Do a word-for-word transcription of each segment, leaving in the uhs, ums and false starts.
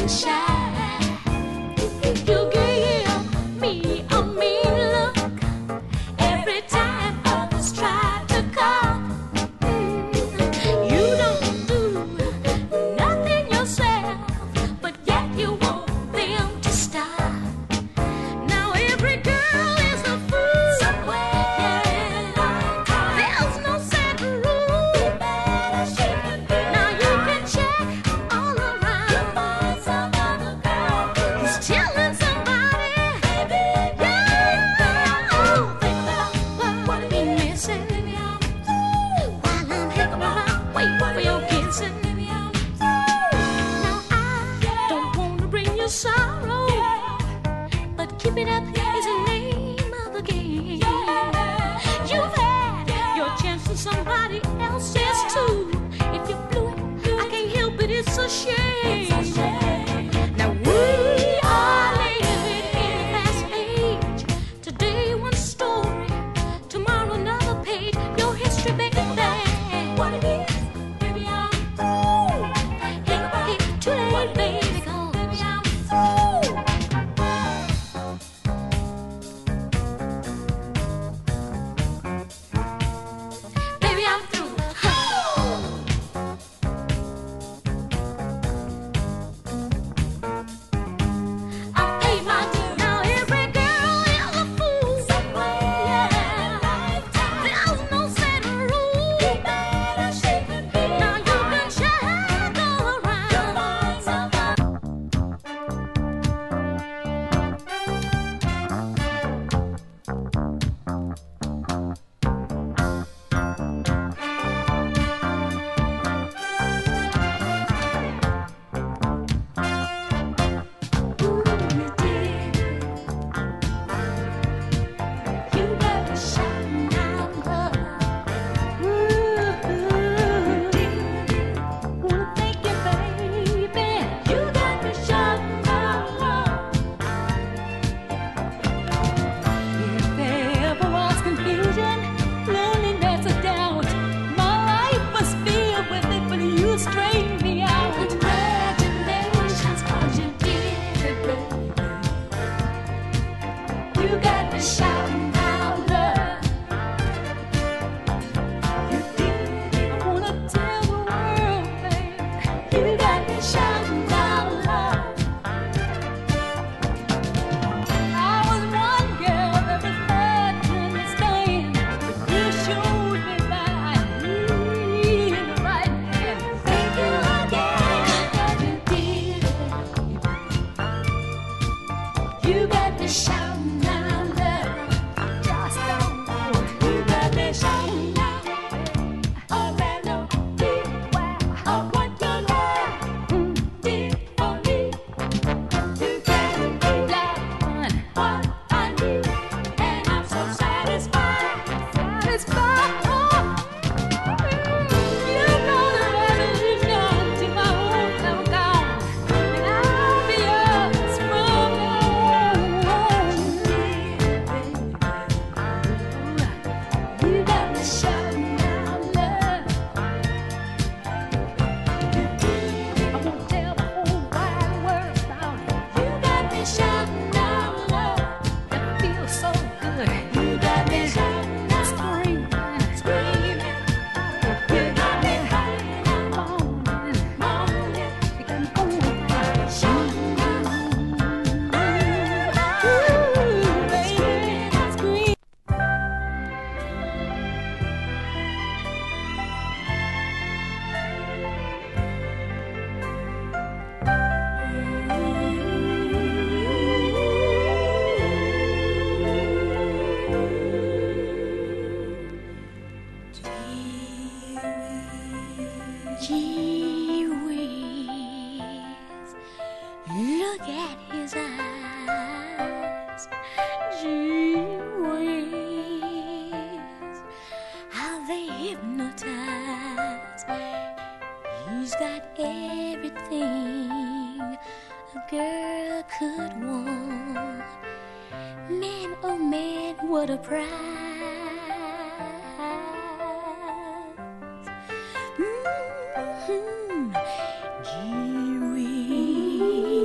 Mm-hmm. Gee whiz.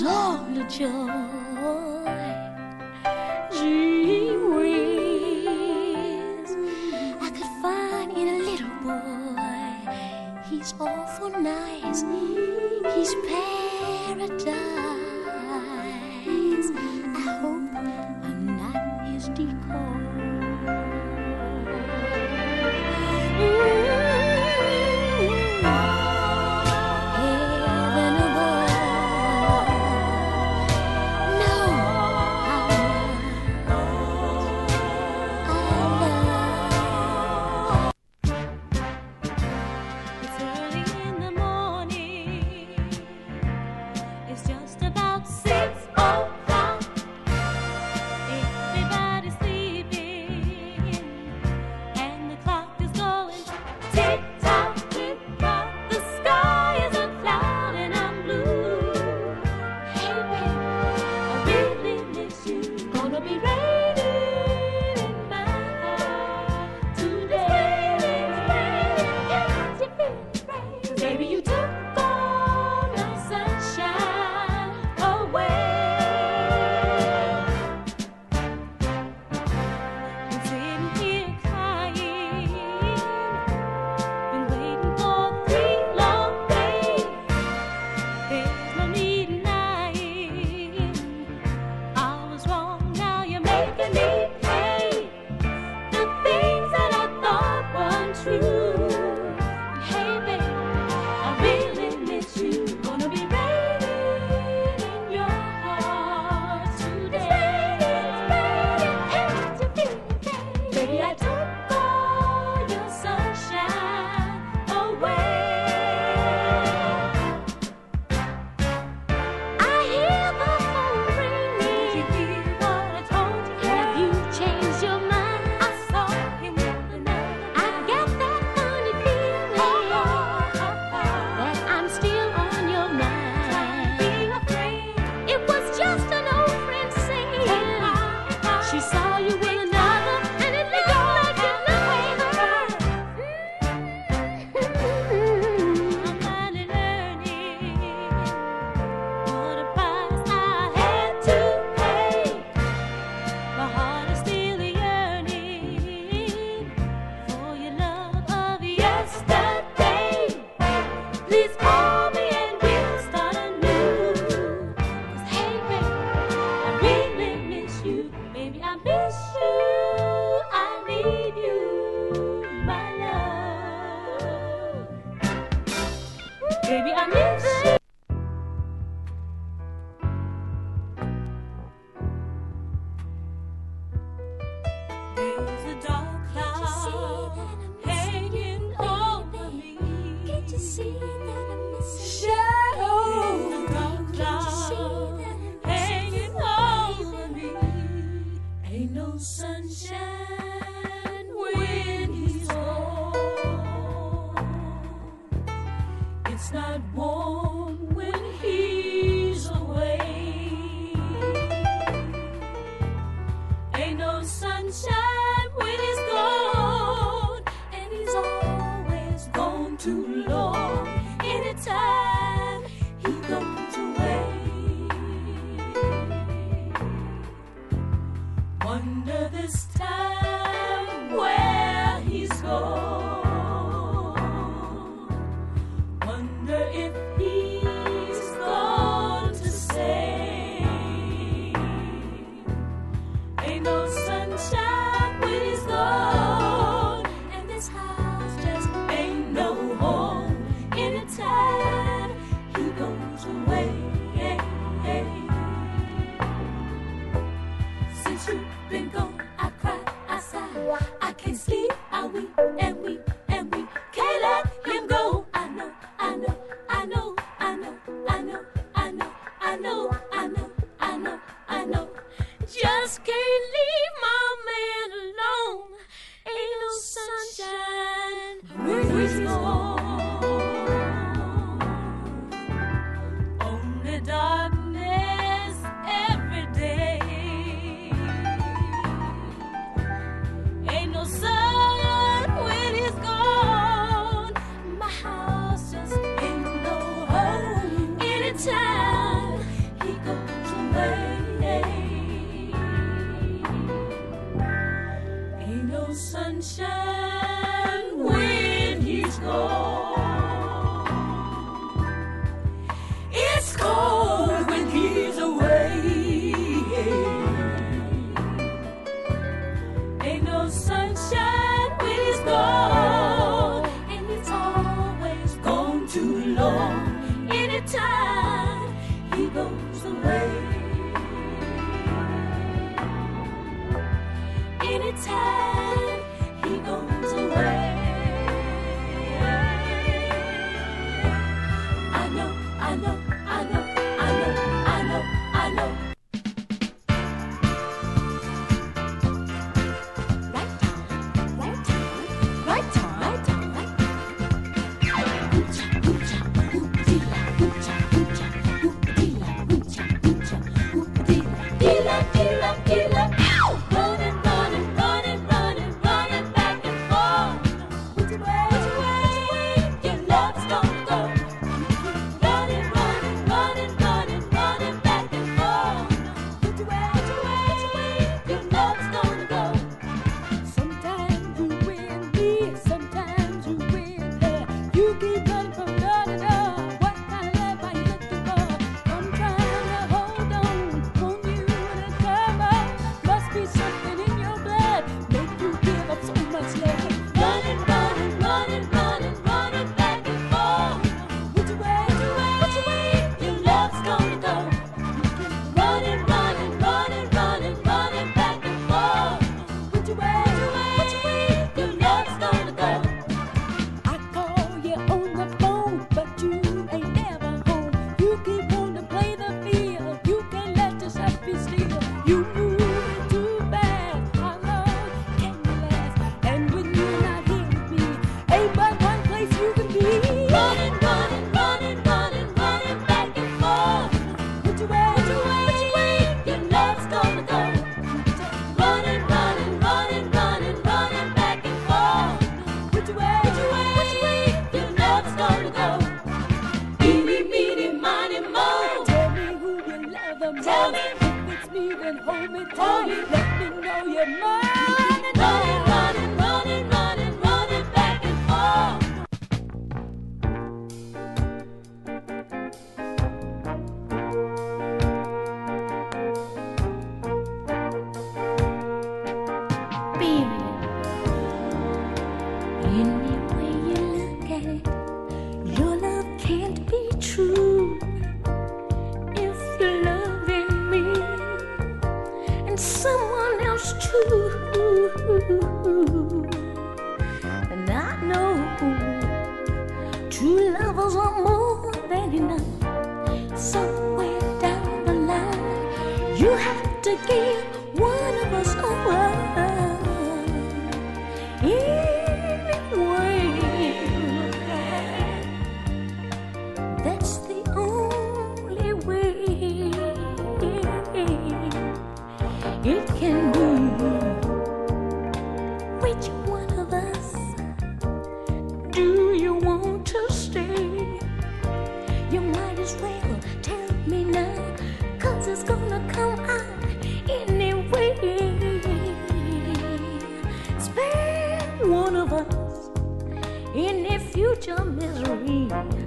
is all the joy. Gee whiz, I could find in a little boy. He's awful nice, he's paradise. I hope I'm not his decoy. Anytime he Anytime he goes away, anytime he goes away, I know, I know, I know, I know, I know, I know. Right time, right time, right time, right time, right time. Hoocha, hoocha, hoop-a-dee-la, hoocha, hoocha, hoop-a-dee-la, hoocha, hoocha, hoop-a-dee-la, dee-la, dee-la, dee-la. Running, running, running, running, running back and forth. Which way, which way, your love's gonna go? Running, running, running, running, running back and forth. Which way, which way, which way, your love's gonna go? Sometimes you win me, sometimes you win her. You keep running from door to door. What kind of love are you looking for? I'm trying to hold on, want you to come up. Must be something in your blood, make you give up so much love. Running, running, running, running, running back and forth. Which way, which way, which way, your love's gonna go? Running, running, running, running, running back and forth. Which way, which way, which way, your love's gonna go? I call you on the phone, but you ain't never home. You keep wanting to play the field, you can't let yourself be still. You move too fast, how long can you last? And when you're not here with me, ain't but one place you can be. Running, running, running, running, running back and forth. Which way, which way, which way, your love's gonna go? Running, running, running, running, running back and forth. Which way, which way, which way, your love's gonna go? Eeny, meeny, miny, moe. Tell me who you love the most. Tell me. If it's me, then hold me tight. Let me know you're mine. Running, running, running, running, running back and forth. Baby, any way you look at it, your love can't be true if you're loving me and someone else too. And I know true lovers are more than enough. Somewhere down the line, you have to give one of us over. Anyway, that's the only way it can be. Which one of us do you want to stay? You might as well tell me now, 'cause it's gonna come out anyway. Spare one of us any future misery.